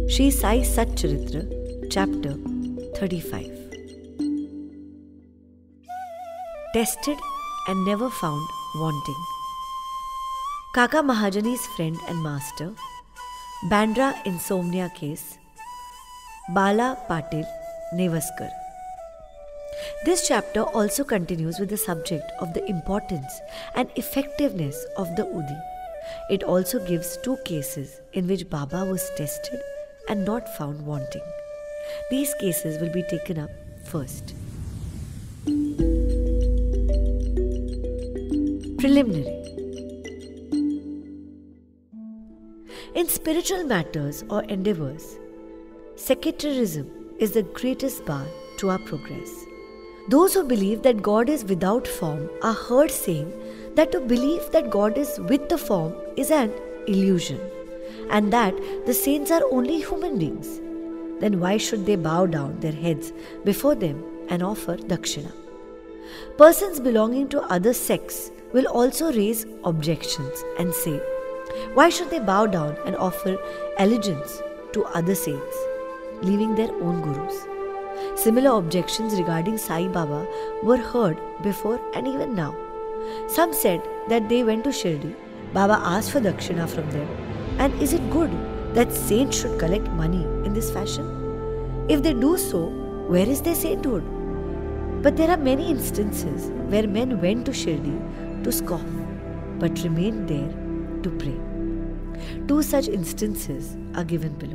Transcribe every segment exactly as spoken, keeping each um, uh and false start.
Shri Sai Sat Charitra, Chapter thirty-five. Tested and never found wanting. Kaka Mahajani's friend and master, Bandra insomnia case, Bala Patil Nevaskar. This chapter also continues with the subject of the importance and effectiveness of the Udi. It also gives two cases in which Baba was tested and not found wanting. These cases will be taken up first. Preliminary. In spiritual matters or endeavors, secularism is the greatest bar to our progress. Those who believe that God is without form are heard saying that to believe that God is with the form is an illusion, and that the saints are only human beings. Then why should they bow down their heads before them and offer dakshina? Persons belonging to other sects will also raise objections and say, why should they bow down and offer allegiance to other saints, leaving their own gurus? Similar objections regarding Sai Baba were heard before and even now. Some said that they went to Shirdi, Baba asked for dakshina from them, and is it good that saints should collect money in this fashion? If they do so, where is their sainthood? But there are many instances where men went to Shirdi to scoff, but remained there to pray. Two such instances are given below.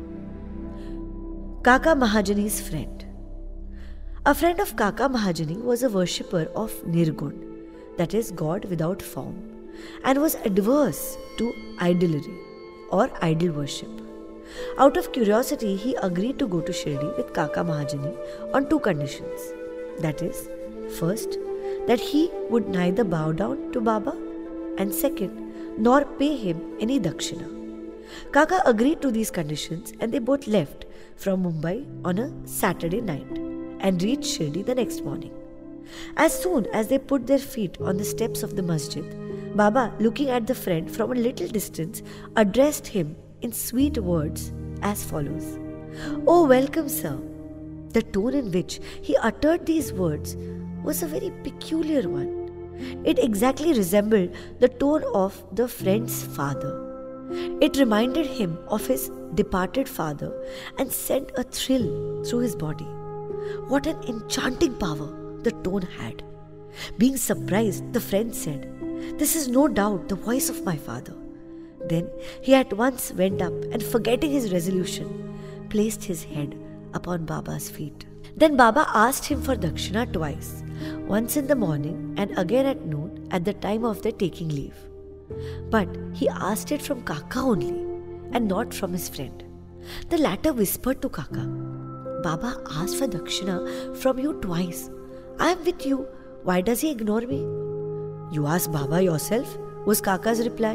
Kaka Mahajani's friend. A friend of Kaka Mahajani was a worshipper of Nirgun, that is God without form, and was adverse to idolatry or idol worship. Out of curiosity, he agreed to go to Shirdi with Kaka Mahajani on two conditions. That is, first, that he would neither bow down to Baba, and second, nor pay him any dakshina. Kaka agreed to these conditions and they both left from Mumbai on a Saturday night and reached Shirdi the next morning. As soon as they put their feet on the steps of the masjid, Baba, looking at the friend from a little distance, addressed him in sweet words as follows. "Oh, welcome, sir." The tone in which he uttered these words was a very peculiar one. It exactly resembled the tone of the friend's father. It reminded him of his departed father and sent a thrill through his body. What an enchanting power the tone had. Being surprised, the friend said, "This is no doubt the voice of my father." Then he at once went up and, forgetting his resolution, placed his head upon Baba's feet. Then Baba asked him for dakshina twice, once in the morning and again at noon at the time of their taking leave. But he asked it from Kaka only and not from his friend. The latter whispered to Kaka, "Baba asked for dakshina from you twice. I am with you. Why does he ignore me?" "You ask Baba yourself," was Kaka's reply.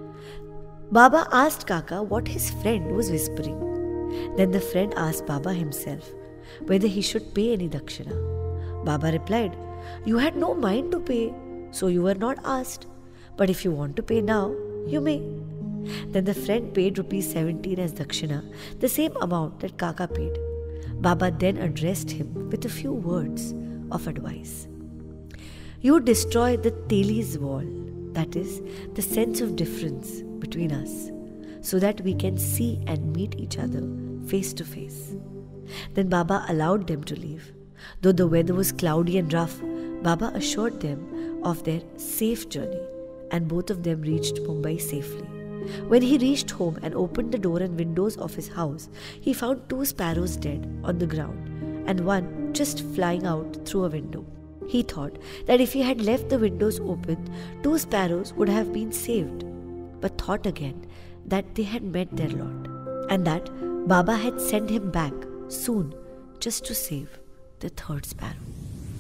Baba asked Kaka what his friend was whispering. Then the friend asked Baba himself whether he should pay any dakshina. Baba replied, "You had no mind to pay, so you were not asked. But if you want to pay now, you may." Then the friend paid rupees seventeen as dakshina, the same amount that Kaka paid. Baba then addressed him with a few words of advice. "You destroy the Teli's wall, that is, the sense of difference between us, so that we can see and meet each other face to face." Then Baba allowed them to leave. Though the weather was cloudy and rough, Baba assured them of their safe journey, and both of them reached Mumbai safely. When he reached home and opened the door and windows of his house, he found two sparrows dead on the ground and one just flying out through a window. He thought that if he had left the windows open, two sparrows would have been saved, but thought again that they had met their lot, and that Baba had sent him back soon just to save the third sparrow.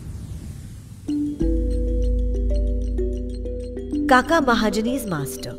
Kaka Mahajani's master.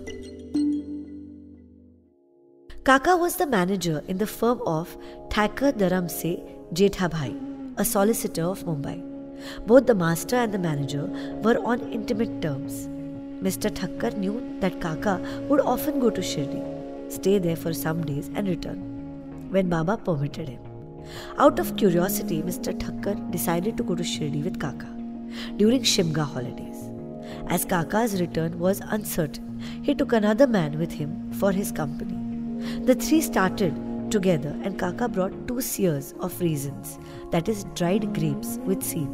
Kaka was the manager in the firm of Thakur Dharamse Jethabhai, a solicitor of Mumbai. Both the master and the manager were on intimate terms. Mister Thakur knew that Kaka would often go to Shirdi, stay there for some days and return. when Baba permitted him. Out of curiosity, Mister Thakkar decided to go to Shirdi with Kaka during Shimga holidays. As Kaka's return was uncertain, he took another man with him for his company. The three started together and Kaka brought two seers of raisins, that is dried grapes with seed,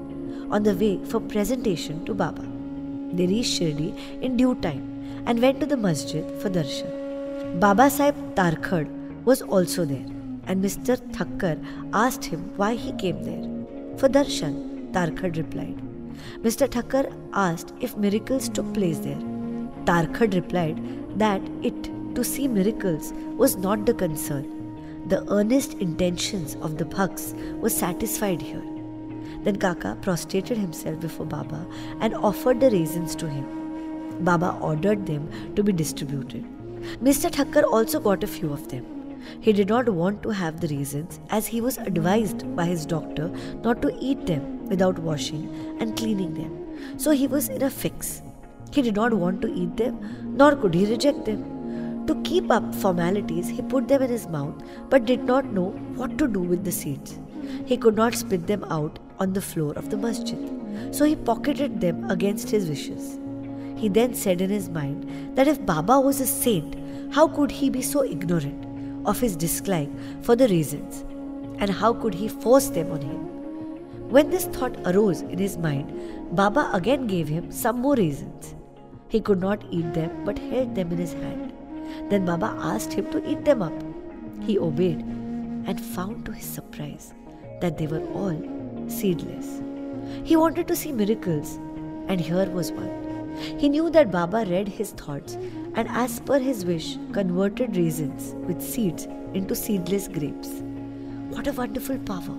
on the way for presentation to Baba. They reached Shirdi in due time and went to the masjid for darshan. Baba Sahib Tarkhad was also there, and Mister Thakkar asked him why he came there. For darshan, Tarkhad replied. Mister Thakkar asked if miracles took place there. Tarkhad replied that it to see miracles was not the concern. The earnest intentions of the bhaks were satisfied here. Then Kaka prostrated himself before Baba and offered the raisins to him. Baba ordered them to be distributed. Mister Thakkar also got a few of them. He did not want to have the raisins as he was advised by his doctor not to eat them without washing and cleaning them. So he was in a fix. He did not want to eat them, nor could he reject them. To keep up formalities, he put them in his mouth but did not know what to do with the seeds. He could not spit them out on the floor of the masjid, so he pocketed them against his wishes. He then said in his mind that if Baba was a saint, how could he be so ignorant of his dislike for the raisins, and how could he force them on him? When this thought arose in his mind, Baba again gave him some more raisins. He could not eat them but held them in his hand. Then Baba asked him to eat them up. He obeyed and found to his surprise that they were all seedless. He wanted to see miracles, and here was one. He knew that Baba read his thoughts and as per his wish converted raisins with seeds into seedless grapes. What a wonderful power!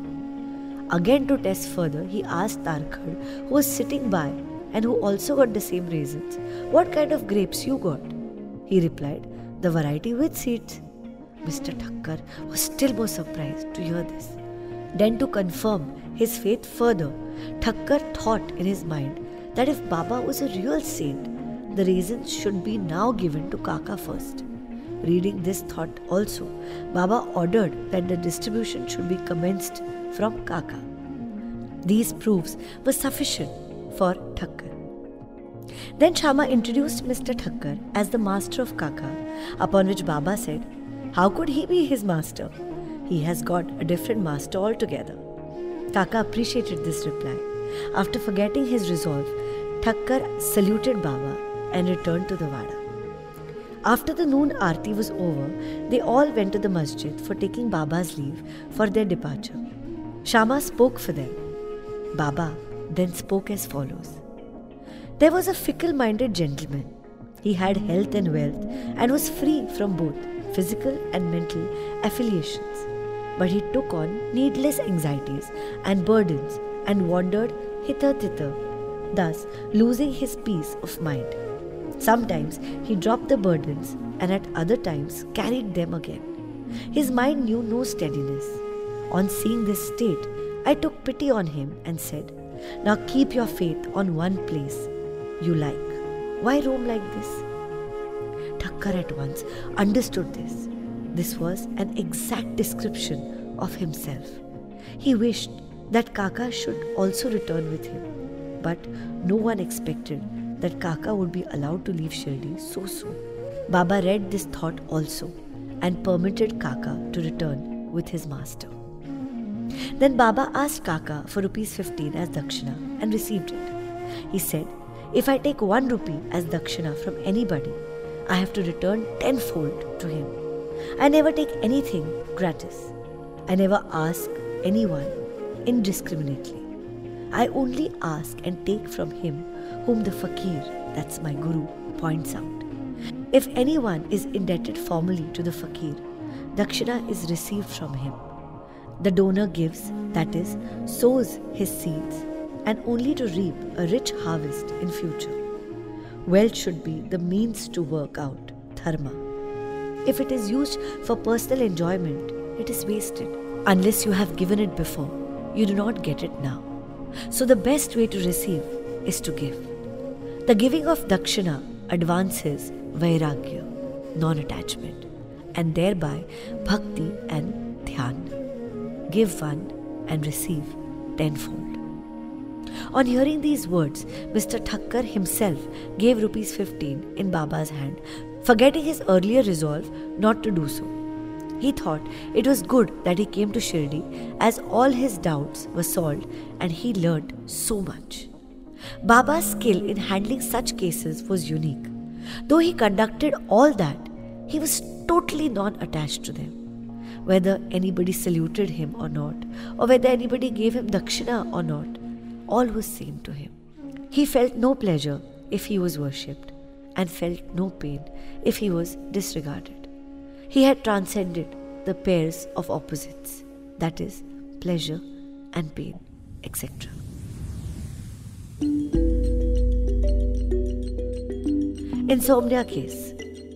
Again to test further, he asked Tarkhad, who was sitting by and who also got the same raisins, what kind of grapes you got? He replied, the variety with seeds. Mister Thakkar was still more surprised to hear this. Then to confirm his faith further, Thakkar thought in his mind that if Baba was a real saint, the raisins should be now given to Kaka first. Reading this thought also, Baba ordered that the distribution should be commenced from Kaka. These proofs were sufficient for Thakkar. Then Shama introduced Mister Thakkar as the master of Kaka, upon which Baba said, how could he be his master? He has got a different master altogether. Kaka appreciated this reply. After forgetting his resolve, Thakkar saluted Baba and returned to the Wada. After the noon aarti was over, they all went to the masjid for taking Baba's leave for their departure. Shama spoke for them. Baba then spoke as follows. There was a fickle-minded gentleman. He had health and wealth and was free from both physical and mental affiliations. But he took on needless anxieties and burdens and wandered hither-thither, thus losing his peace of mind. Sometimes he dropped the burdens and at other times carried them again. His mind knew no steadiness. On seeing this state, I took pity on him and said, now keep your faith on one place you like. Why roam like this? Thakkar at once understood this. This was an exact description of himself. He wished that Kaka should also return with him, but no one expected that Kaka would be allowed to leave Shirdi so soon. Baba read this thought also and permitted Kaka to return with his master. Then Baba asked Kaka for rupees fifteen as dakshina and received it. He said, if I take one rupee as dakshina from anybody, I have to return tenfold to him. I never take anything gratis. I never ask anyone indiscriminately. I only ask and take from him whom the fakir, that's my guru, points out. If anyone is indebted formally to the fakir, dakshina is received from him. The donor gives, that is, sows his seeds, and only to reap a rich harvest in future. Wealth should be the means to work out dharma. If it is used for personal enjoyment, it is wasted. Unless you have given it before, you do not get it now. So the best way to receive is to give. The giving of dakshina advances vairagya, non-attachment, and thereby bhakti and dhyan. Give one and receive tenfold. On hearing these words, Mister Thakkar himself gave rupees fifteen in Baba's hand, forgetting his earlier resolve not to do so. He thought it was good that he came to Shirdi, as all his doubts were solved and he learnt so much. Baba's skill in handling such cases was unique. Though he conducted all that, he was totally non-attached to them. Whether anybody saluted him or not, or whether anybody gave him dakshina or not, all was same to him. He felt no pleasure if he was worshipped, and felt no pain if he was disregarded. He had transcended the pairs of opposites, that is, pleasure and pain, et cetera. Insomnia case.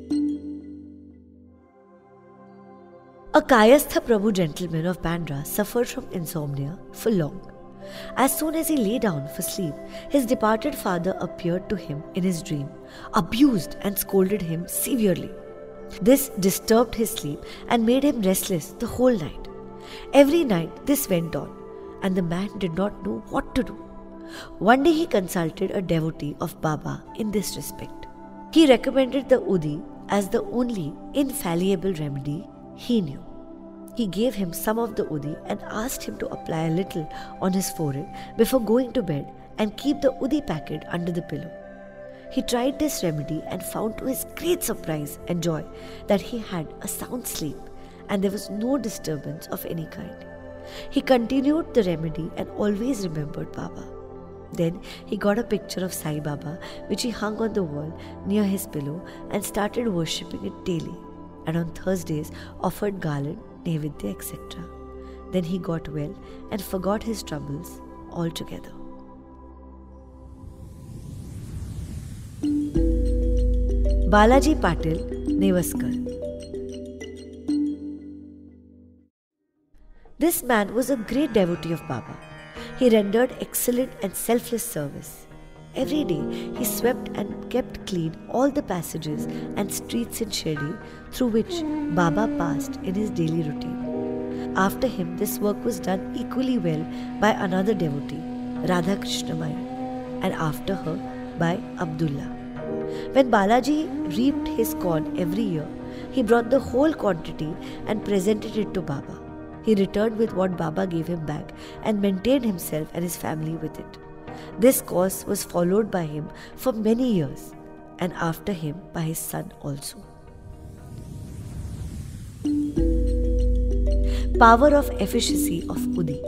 A Kayastha Prabhu gentleman of Bandra suffered from insomnia for long. As soon as he lay down for sleep, his departed father appeared to him in his dream, abused and scolded him severely. This disturbed his sleep and made him restless the whole night. Every night this went on, and the man did not know what to do. One day he consulted a devotee of Baba in this respect. He recommended the Udi as the only infallible remedy he knew. He gave him some of the Udi and asked him to apply a little on his forehead before going to bed and keep the Udi packet under the pillow. He tried this remedy and found to his great surprise and joy that he had a sound sleep and there was no disturbance of any kind. He continued the remedy and always remembered Baba. Then he got a picture of Sai Baba which he hung on the wall near his pillow and started worshipping it daily, and on Thursdays offered garland, Naivedya, et cetera. Then he got well and forgot his troubles altogether. Balaji Patil, Nevaskar. This man was a great devotee of Baba. He rendered excellent and selfless service. Every day he swept and kept clean all the passages and streets in Shirdi through which Baba passed in his daily routine. After him, this work was done equally well by another devotee, Radha Krishnamai, and after her by Abdullah. When Balaji reaped his corn every year, he brought the whole quantity and presented it to Baba. He returned with what Baba gave him back and maintained himself and his family with it. This course was followed by him for many years, and after him by his son also. Power of efficacy of Udi.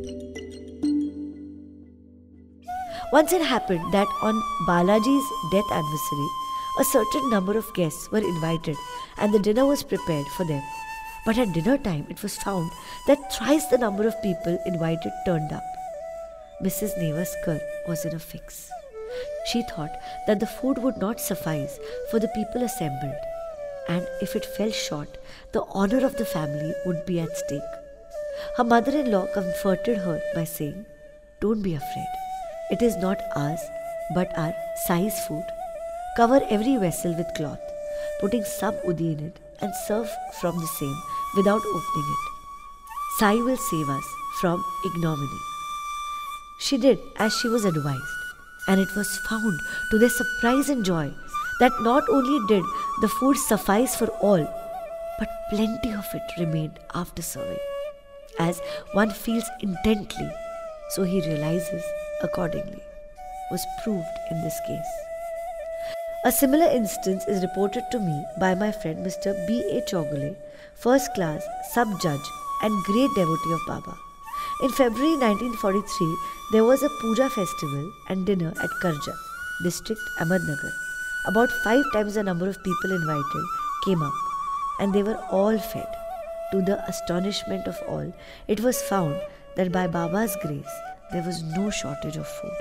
Once it happened that on Balaji's death anniversary, a certain number of guests were invited and the dinner was prepared for them. But at dinner time, it was found that thrice the number of people invited turned up. Missus Nevaskar was in a fix. She thought that the food would not suffice for the people assembled, and if it fell short, the honor of the family would be at stake. Her mother-in-law comforted her by saying, "Don't be afraid. It is not ours, but our Sai's food. Cover every vessel with cloth, putting some udi in it, and serve from the same without opening it. Sai will save us from ignominy." She did as she was advised, and it was found to their surprise and joy that not only did the food suffice for all, but plenty of it remained after serving. As one feels intently, so he realizes accordingly, was proved in this case. A similar instance is reported to me by my friend Mister B A Chogule, first class sub-judge and great devotee of Baba. In February nineteen forty-three, there was a puja festival and dinner at Karja, district Ahmednagar. About five times the number of people invited came up, and they were all fed. To the astonishment of all, it was found that by Baba's grace, there was no shortage of food.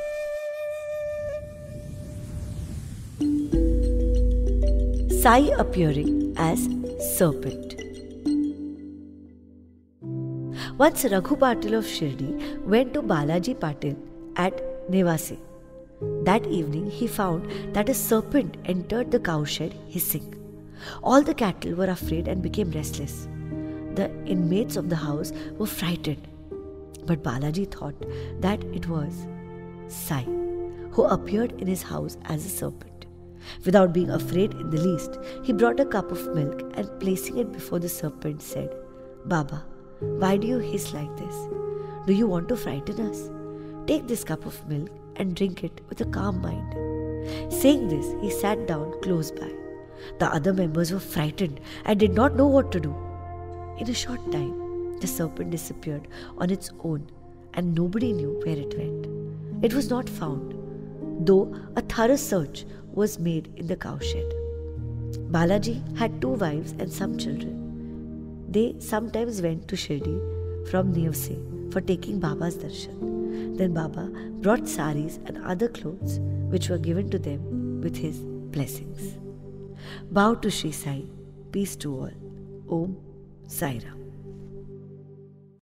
Sai appearing as serpent. Once Raghu Patil of Shirdi went to Balaji Patil at Nevasi. That evening he found that a serpent entered the cowshed hissing. All the cattle were afraid and became restless. The inmates of the house were frightened. But Balaji thought that it was Sai, who appeared in his house as a serpent. Without being afraid in the least, he brought a cup of milk and placing it before the serpent said, "Baba, why do you hiss like this? Do you want to frighten us? Take this cup of milk and drink it with a calm mind." Saying this, he sat down close by. The other members were frightened and did not know what to do. In a short time, the serpent disappeared on its own and nobody knew where it went. It was not found, though a thorough search was made in the cowshed. Balaji had two wives and some children. They sometimes went to Shirdi from Nevse for taking Baba's darshan. Then Baba brought saris and other clothes which were given to them with his blessings. Bow to Shri Sai. Peace to all. Om Sai Ram.